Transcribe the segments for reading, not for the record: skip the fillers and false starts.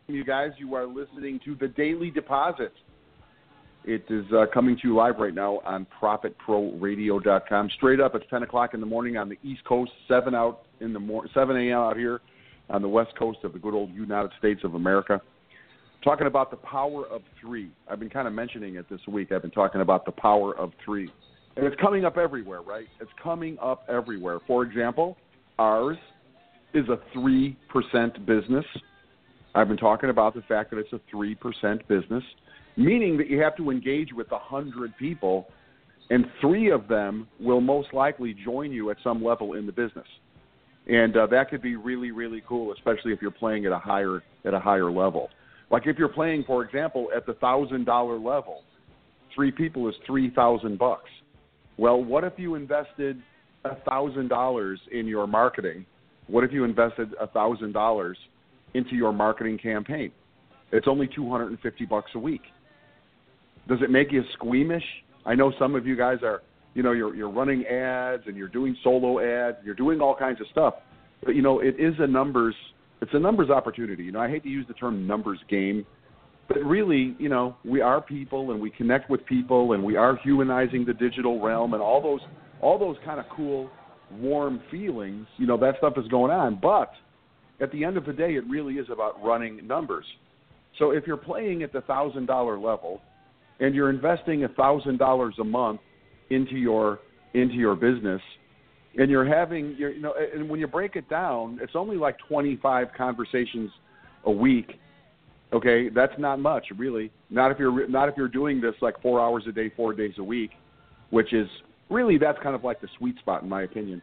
You guys, you are listening to The Daily Deposit. It is coming to you live right now on ProfitProRadio.com. Straight up, it's 10 o'clock in the morning on the East Coast, 7 a.m. out here on the West Coast of the good old United States of America. Talking about the power of three. I've been kind of mentioning it this week. I've been talking about the power of three. And it's coming up everywhere, right? It's coming up everywhere. For example, ours is a 3% business. I've been talking about the fact that it's a 3% business, meaning that you have to engage with 100 people, and 3 of them will most likely join you at some level in the business. And that could be really, really cool, especially if you're playing at a higher level. Like if you're playing, for example, at the $1,000 level, 3 people is $3,000. Well, what if you invested $1,000 in your marketing? What if you invested $1,000 into your marketing campaign? It's only $250 a week. Does it make you squeamish? I know some of you guys are, you're running ads and you're doing solo ads, you're doing all kinds of stuff. But, it's a numbers opportunity. I hate to use the term numbers game, but really, we are people and we connect with people and we are humanizing the digital realm and all those kind of cool, warm feelings, that stuff is going on. But at the end of the day, it really is about running numbers. So if you're playing at the $1,000 level and you're investing $1,000 a month into your business, and you're having and when you break it down, it's only like 25 conversations a week. Okay, that's not much, really. Not if you're doing this like 4 hours a day, 4 days a week, which is really, that's kind of like the sweet spot in my opinion.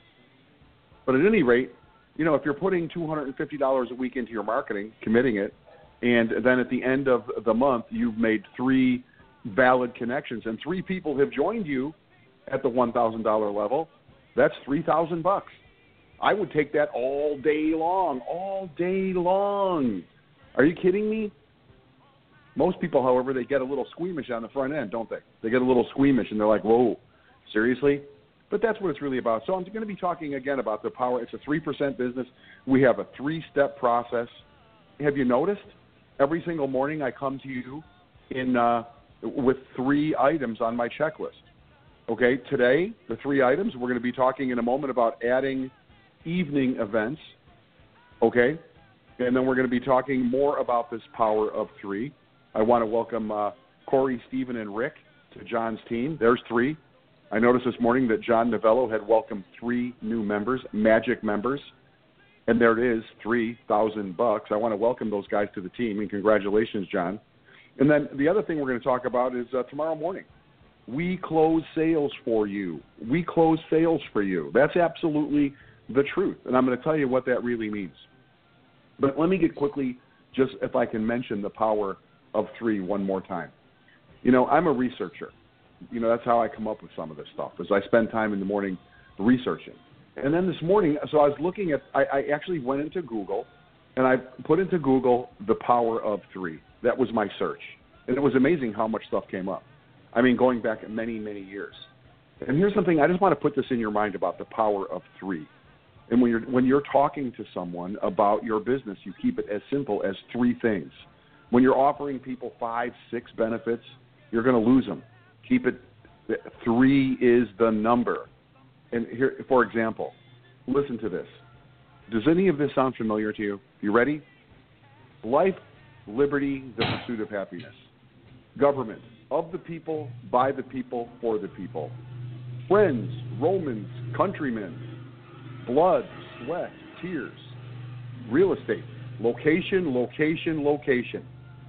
But at any rate, if you're putting $250 a week into your marketing, committing it, and then at the end of the month you've made 3 valid connections and 3 people have joined you at the $1,000 level, that's $3,000. I would take that all day long. Are you kidding me? Most people, however, they get a little squeamish on the front end, don't they? They get a little squeamish and they're like, whoa, seriously? But that's what it's really about. So I'm going to be talking again about the power. It's a 3% business. We have a 3-step process. Have you noticed? Every single morning I come to you with 3 items on my checklist. Okay, today, the 3 items, we're going to be talking in a moment about adding evening events. Okay, and then we're going to be talking more about this power of 3. I want to welcome Corey, Stephen, and Rick to John's team. There's 3. I noticed this morning that John Novello had welcomed 3 new members, magic members, and there it is, $3,000. I want to welcome those guys to the team, and congratulations, John. And then the other thing we're going to talk about is tomorrow morning. We close sales for you. We close sales for you. That's absolutely the truth, and I'm going to tell you what that really means. But let me get quickly, just if I can mention the power of 3 one more time. I'm a researcher. That's how I come up with some of this stuff, is I spend time in the morning researching. And then this morning, so I was looking at, I actually went into Google, and I put into Google the power of 3. That was my search. And it was amazing how much stuff came up. I mean, going back many, many years. And here's something, I just want to put this in your mind about the power of 3. And when you're talking to someone about your business, you keep it as simple as 3 things. When you're offering people 5, 6 benefits, you're going to lose them. Keep it, 3 is the number. And here, for example, listen to this. Does any of this sound familiar to you? You ready? Life, liberty, the pursuit of happiness. Government, of the people, by the people, for the people. Friends, Romans, countrymen. Blood, sweat, tears. Real estate, location, location, location.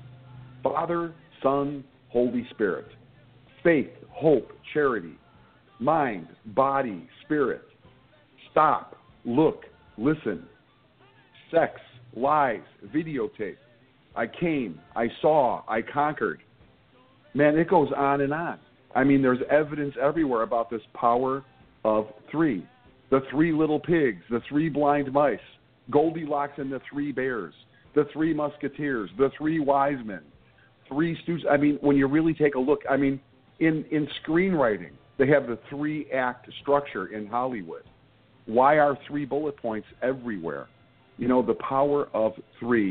Father, Son, Holy Spirit. Faith, hope, charity. Mind, body, spirit. Stop, look, listen. Sex, lies, videotape. I came, I saw, I conquered. Man, it goes on and on. I mean, there's evidence everywhere about this power of 3. The 3 little pigs, the 3 blind mice, Goldilocks and the 3 bears, the 3 musketeers, the 3 wise men, 3 stooges. I mean, when you really take a look, I mean, in screenwriting, they have the 3-act structure in Hollywood. Why are 3 bullet points everywhere? The power of 3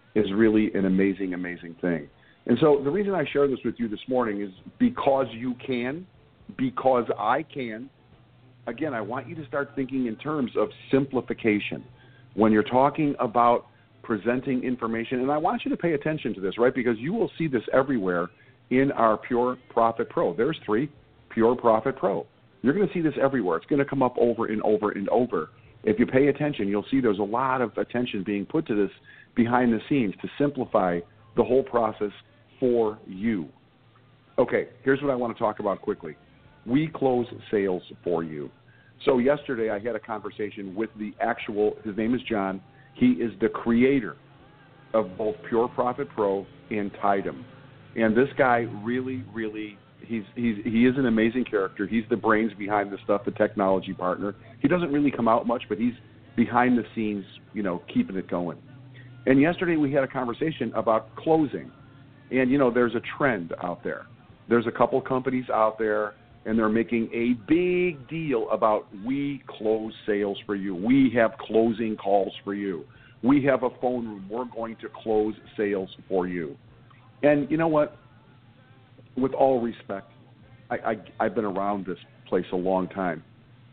is really an amazing, amazing thing. And so the reason I share this with you this morning is because you can, because I can. Again, I want you to start thinking in terms of simplification when you're talking about presenting information. And I want you to pay attention to this, right? Because you will see this everywhere in our Pure Profit Pro. There's 3, Pure Profit Pro. You're going to see this everywhere. It's going to come up over and over and over. If you pay attention, you'll see there's a lot of attention being put to this behind the scenes to simplify the whole process for you. Okay, here's what I want to talk about quickly. We close sales for you. So yesterday I had a conversation with his name is John. He is the creator of both Pure Profit Pro and Tidum. And this guy really, really, he is an amazing character. He's the brains behind the stuff, the technology partner. He doesn't really come out much, but he's behind the scenes, keeping it going. And yesterday we had a conversation about closing. And, there's a trend out there. There's a couple companies out there, and they're making a big deal about we close sales for you. We have closing calls for you. We have a phone room. We're going to close sales for you. And you know what? With all respect, I've been around this place a long time,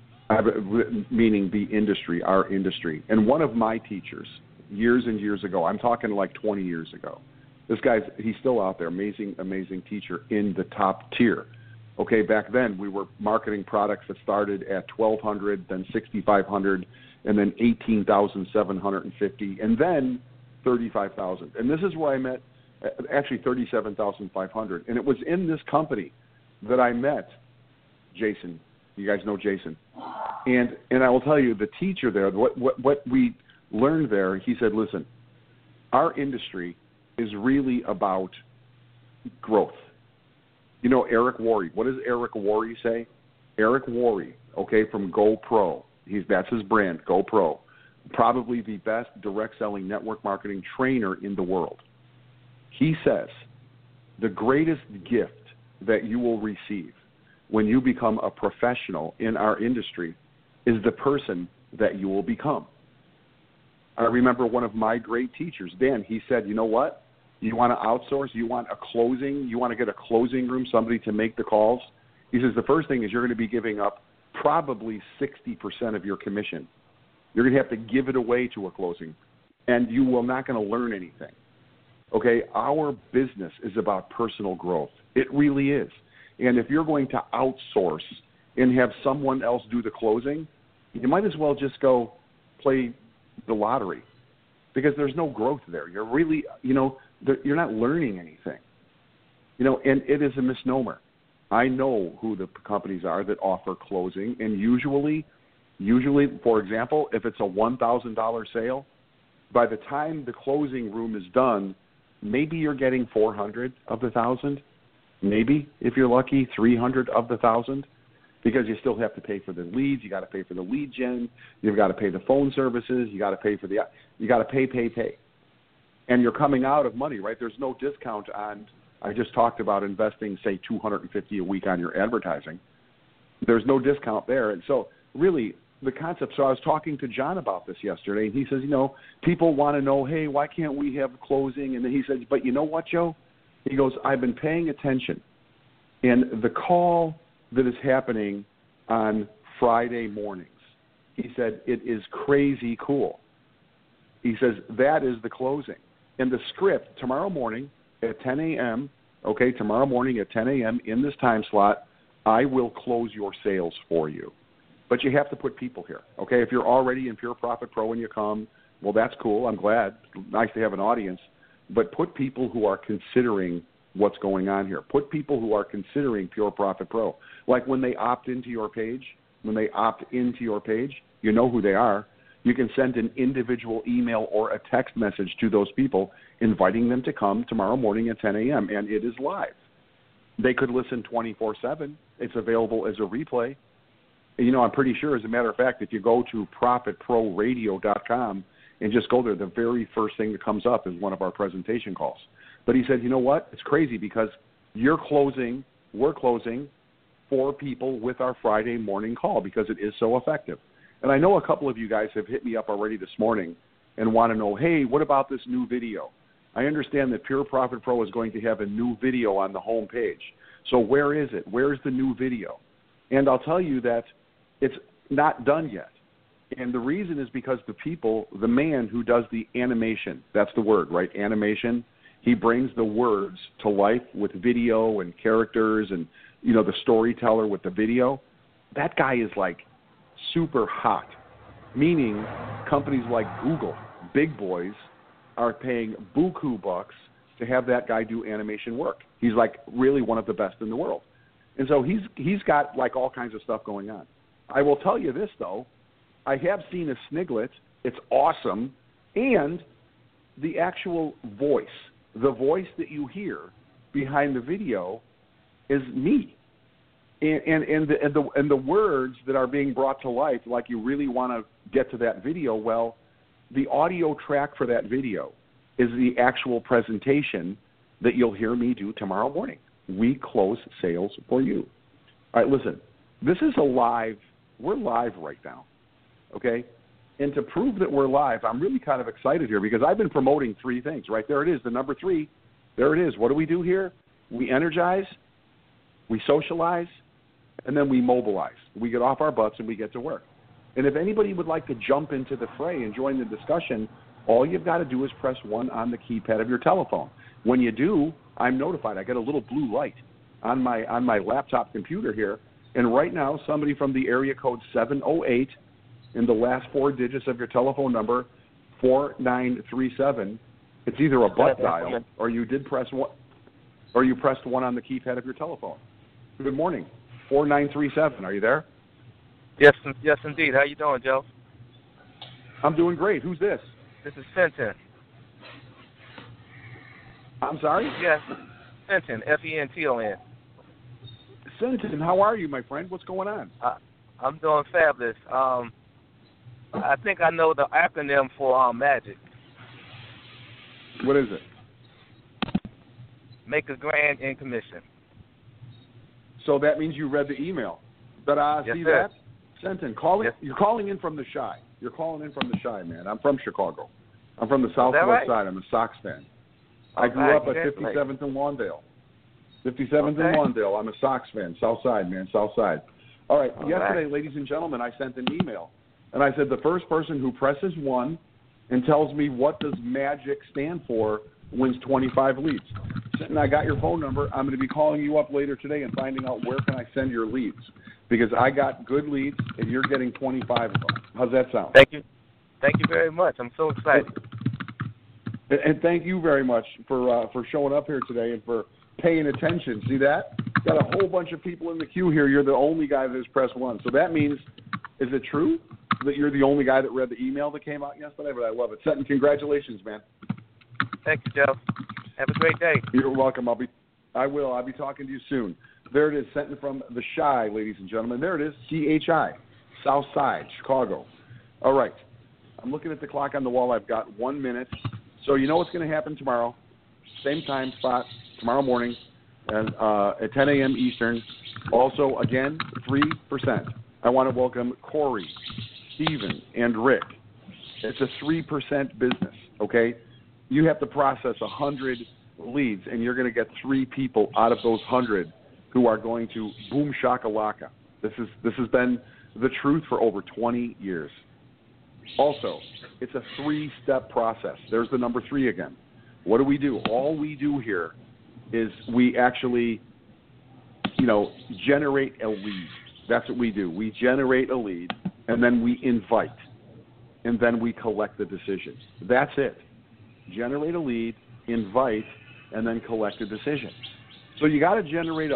meaning the industry, our industry. And one of my teachers, years and years ago, I'm talking like 20 years ago, he's still out there, amazing, amazing teacher in the top tier. Okay, back then we were marketing products that started at $1,200, then $6,500, and then $18,750, and then $35,000. And this is where I met, actually $37,500. And it was in this company that I met Jason. You guys know Jason. And I will tell you, the teacher there, what we learned there, he said, listen, our industry is really about growth. Eric Worre. What does Eric Worre say? Eric Worre, from GoPro. That's his brand, GoPro. Probably the best direct selling network marketing trainer in the world. He says the greatest gift that you will receive when you become a professional in our industry is the person that you will become. I remember one of my great teachers, Dan, he said, you know what? You want to outsource? You want to get a closing room, somebody to make the calls? He says the first thing is you're going to be giving up probably 60% of your commission. You're going to have to give it away to a closing, and you will not going to learn anything. Okay, our business is about personal growth. It really is. And if you're going to outsource and have someone else do the closing, you might as well just go play the lottery because there's no growth there. You're really, you're not learning anything. And it is a misnomer. I know who the companies are that offer closing, and usually, for example, if it's a $1,000 sale, by the time the closing room is done, maybe you're getting 400 of the 1,000, maybe, if you're lucky, 300 of the 1,000, because you still have to pay for the leads, you got to pay for the lead gen, you've got to pay the phone services, you got to pay for you got to pay. And you're coming out of money, right? There's no discount on, I just talked about investing, say, $250 a week on your advertising. There's no discount there. And so really the concept, so I was talking to John about this yesterday, and he says, people want to know, hey, why can't we have closing? And then he says, but you know what, Joe? He goes, I've been paying attention. And the call that is happening on Friday mornings, he said, it is crazy cool. He says, that is the closing. And the script tomorrow morning at 10 a.m., tomorrow morning at 10 a.m. in this time slot, I will close your sales for you. But you have to put people here, okay? If you're already in Pure Profit Pro and you come, well, that's cool. I'm glad. Nice to have an audience. But put people who are considering what's going on here. Put people who are considering Pure Profit Pro. Like when they opt into your page, you know who they are. You can send an individual email or a text message to those people inviting them to come tomorrow morning at 10 a.m., and it is live. They could listen 24/7. It's available as a replay. I'm pretty sure, as a matter of fact, if you go to ProfitProRadio.com and just go there, the very first thing that comes up is one of our presentation calls. But he said, you know what? It's crazy because we're closing for people with our Friday morning call because it is so effective. And I know a couple of you guys have hit me up already this morning and want to know, hey, what about this new video? I understand that Pure Profit Pro is going to have a new video on the home page. So where is it? Where's the new video? And I'll tell you that it's not done yet. And the reason is because the man who does the animation, that's the word, right? Animation. He brings the words to life with video and characters and, the storyteller with the video. That guy is like super hot, meaning companies like Google, big boys, are paying buku bucks to have that guy do animation work. He's like really one of the best in the world. And so he's got like all kinds of stuff going on. I will tell you this, though. I have seen a Sniglet. It's awesome. And the actual voice, the voice that you hear behind the video is me. And the words that are being brought to life, like you really want to get to that video, well, the audio track for that video is the actual presentation that you'll hear me do tomorrow morning. We close sales for you. All right, listen, this is we're live right now, okay? And to prove that we're live, I'm really kind of excited here because I've been promoting 3 things, right? There it is, the number 3. There it is. What do we do here? We energize, we socialize, and then we mobilize. We get off our butts and we get to work. And if anybody would like to jump into the fray and join the discussion, all you've got to do is press 1 on the keypad of your telephone. When you do, I'm notified. I get a little blue light on my laptop computer here. And right now, somebody from the area code 708 in the last 4 digits of your telephone number, 4937, it's either a butt dial or you did press 1, or you pressed 1 on the keypad of your telephone. Good morning, 4937. Are you there? Yes, indeed. How you doing, Joe? I'm doing great. Who's this? This is Fenton. I'm sorry? Yes, Fenton, Fenton. Fenton, how are you, my friend? What's going on? I'm doing fabulous. I think I know the acronym for MAGIC. What is it? Make a grand in commission. So that means you read the email. But yes, see sir. that? Fenton, you're calling in from the Chi. You're calling in from the Chi, man. I'm from Chicago. I'm from the Southwest side. I'm a Sox fan. I grew up at 57th and Lawndale. 57th and Lawndale. I'm a Sox fan. South side, man. South side. All right. Yesterday, ladies and gentlemen, I sent an email. And I said the first person who presses 1 and tells me what does MAGIC stand for wins 25 leads. And I got your phone number. I'm going to be calling you up later today and finding out where can I send your leads. Because I got good leads, and you're getting 25 of them. How's that sound? Thank you. Thank you very much. I'm so excited. And thank you very much for showing up here today and for paying attention. See that? Got a whole bunch of people in the queue here. You're the only guy that has pressed 1. So that means, is it true that you're the only guy that read the email that came out yesterday? But I love it. Sutton, congratulations, man. Thank you, Joe. Have a great day. You're welcome. I'll be talking to you soon. There it is, sent in from the Chi, ladies and gentlemen. There it is, CHI, South Side, Chicago. All right. I'm looking at the clock on the wall. I've got 1 minute. So you know what's going to happen tomorrow. Same time spot, tomorrow morning at 10 a.m. Eastern. Also, again, 3%. I want to welcome Corey, Steven, and Rick. It's a 3% business, okay? You have to process 100 leads, and you're going to get 3 people out of those 100 who are going to boom shakalaka. This has been the truth for over 20 years. Also, it's a 3-step process. There's the number 3 again. What do? All we do here is we actually, generate a lead. That's what we do. We generate a lead, and then we invite, and then we collect the decision. That's it. Generate a lead, invite, and then collect a decision. So you got to generate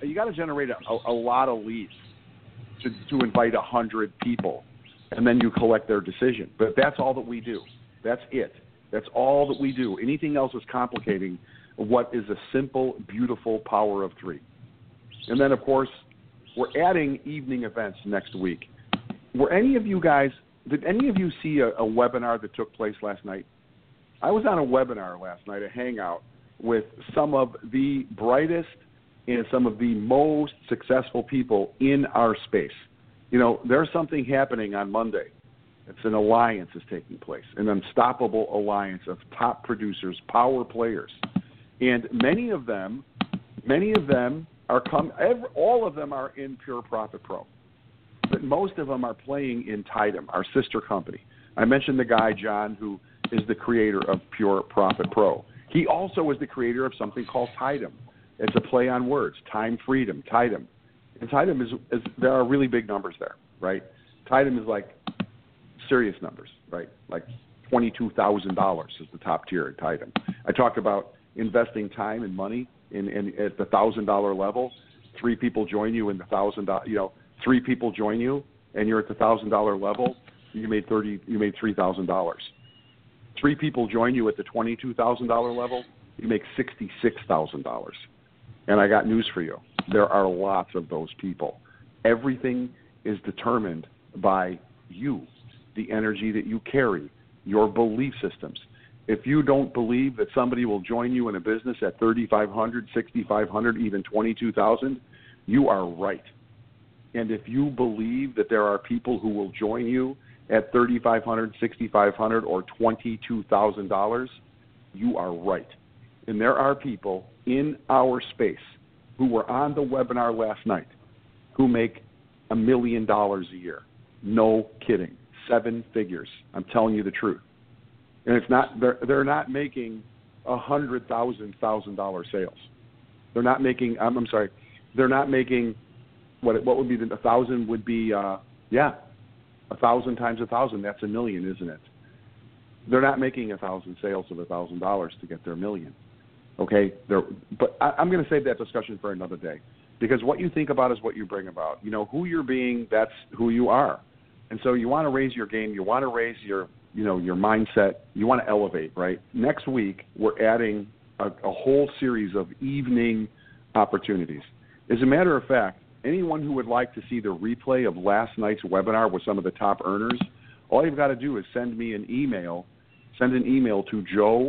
a lot of leads to invite 100 people, and then you collect their decision. But that's all that we do. That's it. That's all that we do. Anything else is complicating what is a simple, beautiful power of 3. And then, of course, we're adding evening events next week. Did any of you see a webinar that took place last night? I was on a webinar last night, a hangout, with some of the brightest and some of the most successful people in our space. There's something happening on Monday It's an alliance that's taking place, an unstoppable alliance of top producers, power players. And many of them are all of them are in Pure Profit Pro. But most of them are playing in Tidum, our sister company. I mentioned the guy, John, who is the creator of Pure Profit Pro. He also is the creator of something called Tidum. It's a play on words, time freedom, Tidum. And Tidum is there are really big numbers there, right? Tidum is like serious numbers, right? Like $22,000 is the top tier at Tidum. I talked about investing time and money in at the $1,000 level. 3 people join you in the $1,000, 3 people join you and you're at the $1,000 level, you made $3,000. 3 people join you at the $22,000 level, you make $66,000. And I got news for you. There are lots of those people. Everything is determined by you, the energy that you carry, your belief systems. If you don't believe that somebody will join you in a business at $3,500, $6,500, even $22,000, you are right. And if you believe that there are people who will join you at $3,500, $6,500, or $22,000, you are right. And there are people in our space who were on the webinar last night who make $1 million a year. No kidding. 7 figures. I'm telling you the truth. And it's not they're not making $100,000 sales. They're not making they're not making what would be 1,000 would be 1,000 times 1,000, that's $1 million, isn't it? They're not making 1,000 sales of $1,000 to get their $1 million. Okay? But I'm going to save that discussion for another day, because what you think about is what you bring about. Who you're being, that's who you are. And so you want to raise your game, you want to raise your mindset, you want to elevate, right? Next week, we're adding a whole series of evening opportunities. As a matter of fact, anyone who would like to see the replay of last night's webinar with some of the top earners, all you've got to do is send me an email. Send an email to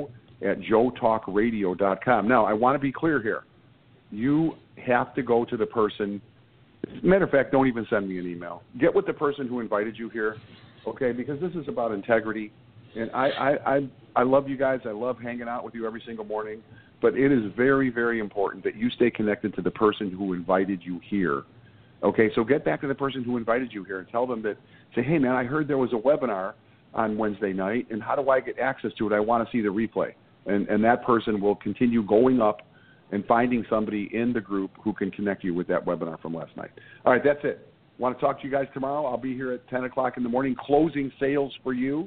joe@joetalkradio.com. Now, I want to be clear here. You have to go to the person. As a matter of fact, don't even send me an email. Get with the person who invited you here, okay, because this is about integrity. And I love you guys. I love hanging out with you every single morning. But it is very, very important that you stay connected to the person who invited you here. Okay, so get back to the person who invited you here and tell them say, hey, man, I heard there was a webinar on Wednesday night, and how do I get access to it? I want to see the replay. And that person will continue going up and finding somebody in the group who can connect you with that webinar from last night. All right, that's it. Want to talk to you guys tomorrow? I'll be here at 10 o'clock in the morning, closing sales for you.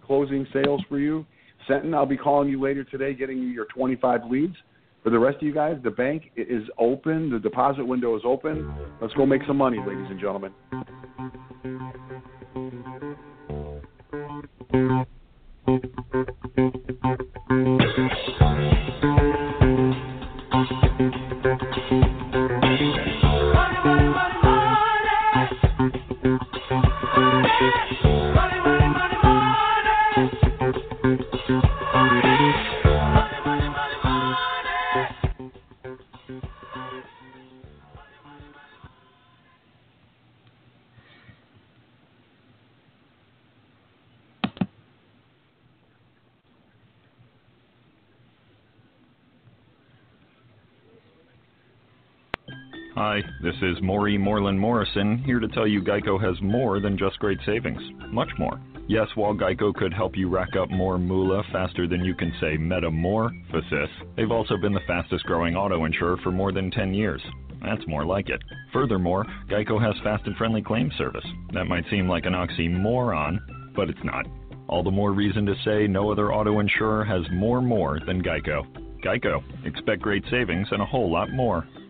Senton, I'll be calling you later today, getting you your 25 leads. For the rest of you guys, the bank is open. The deposit window is open. Let's go make some money, ladies and gentlemen. Hi, this is Maury Moreland Morrison, here to tell you Geico has more than just great savings. Much more. Yes, while Geico could help you rack up more moolah faster than you can say metamorphosis, they've also been the fastest growing auto insurer for more than 10 years. That's more like it. Furthermore, Geico has fast and friendly claim service. That might seem like an oxymoron, but it's not. All the more reason to say no other auto insurer has more than Geico. Geico. Expect great savings and a whole lot more.